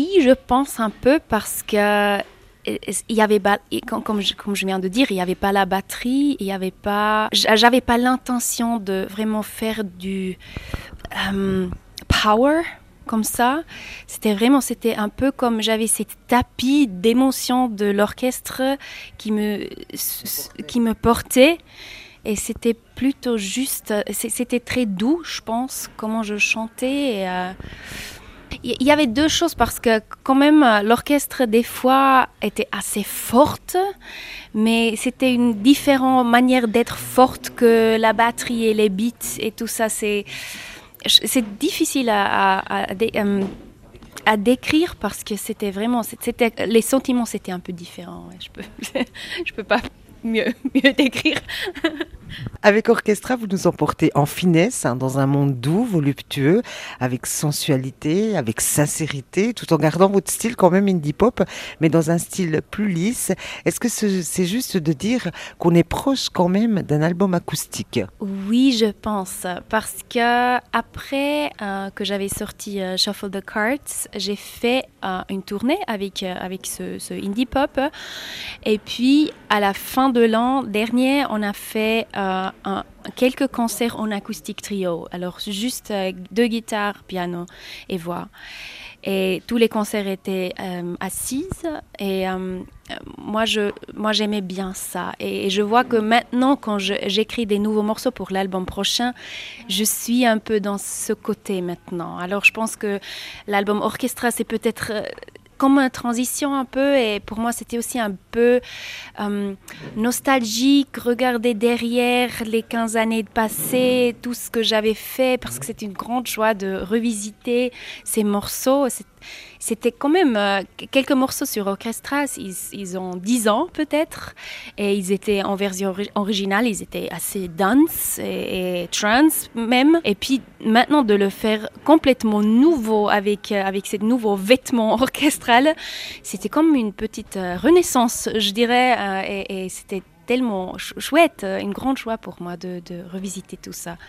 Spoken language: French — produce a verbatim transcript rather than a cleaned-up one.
oui, je pense un peu parce que il y avait pas, comme je, comme je viens de dire, il y avait pas la batterie, il y avait pas, j'avais pas l'intention de vraiment faire du um, power comme ça. C'était vraiment, c'était un peu comme j'avais ces tapis d'émotions de l'orchestre qui me, qui me portaient. Et c'était plutôt juste, c'était très doux, je pense, comment je chantais. Et, euh, il y avait deux choses parce que quand même l'orchestre des fois était assez forte, mais c'était une différente manière d'être forte que la batterie et les beats et tout ça. C'est, c'est difficile à, à, à, à décrire parce que c'était vraiment, c'était, les sentiments c'était un peu différents. Ouais, je peux, je peux pas mieux, mieux décrire. Avec Orchestra, vous nous emportez en finesse, hein, dans un monde doux, voluptueux, avec sensualité, avec sincérité, tout en gardant votre style quand même indie pop, mais dans un style plus lisse. Est-ce que c'est juste de dire qu'on est proche quand même d'un album acoustique? Oui, je pense, parce que après euh, que j'avais sorti euh, Shuffle the Cards, j'ai fait euh, une tournée avec euh, avec ce, ce indie pop, et puis à la fin de l'an dernier, on a fait euh, un, quelques concerts en acoustique trio. Alors juste euh, deux guitares, piano et voix. Et tous les concerts étaient euh, assises et euh, moi, je, moi j'aimais bien ça. Et, et je vois que maintenant, quand je, j'écris des nouveaux morceaux pour l'album prochain, je suis un peu dans ce côté maintenant. Alors je pense que l'album Orchestra, c'est peut-être euh, comme une transition un peu, et pour moi c'était aussi un peu euh, nostalgique, regarder derrière les quinze années passées, tout ce que j'avais fait, parce que c'était une grande joie de revisiter ces morceaux. C'est, c'était quand même euh, quelques morceaux sur Orchestra, ils, ils ont dix ans peut-être, et ils étaient en version ori- originale, ils étaient assez dance et, et trance même. Et puis maintenant de le faire complètement nouveau avec, euh, avec ces nouveaux vêtements orchestrales, c'était comme une petite euh, renaissance, je dirais, euh, et, et c'était tellement ch- chouette, une grande joie pour moi de, de revisiter tout ça.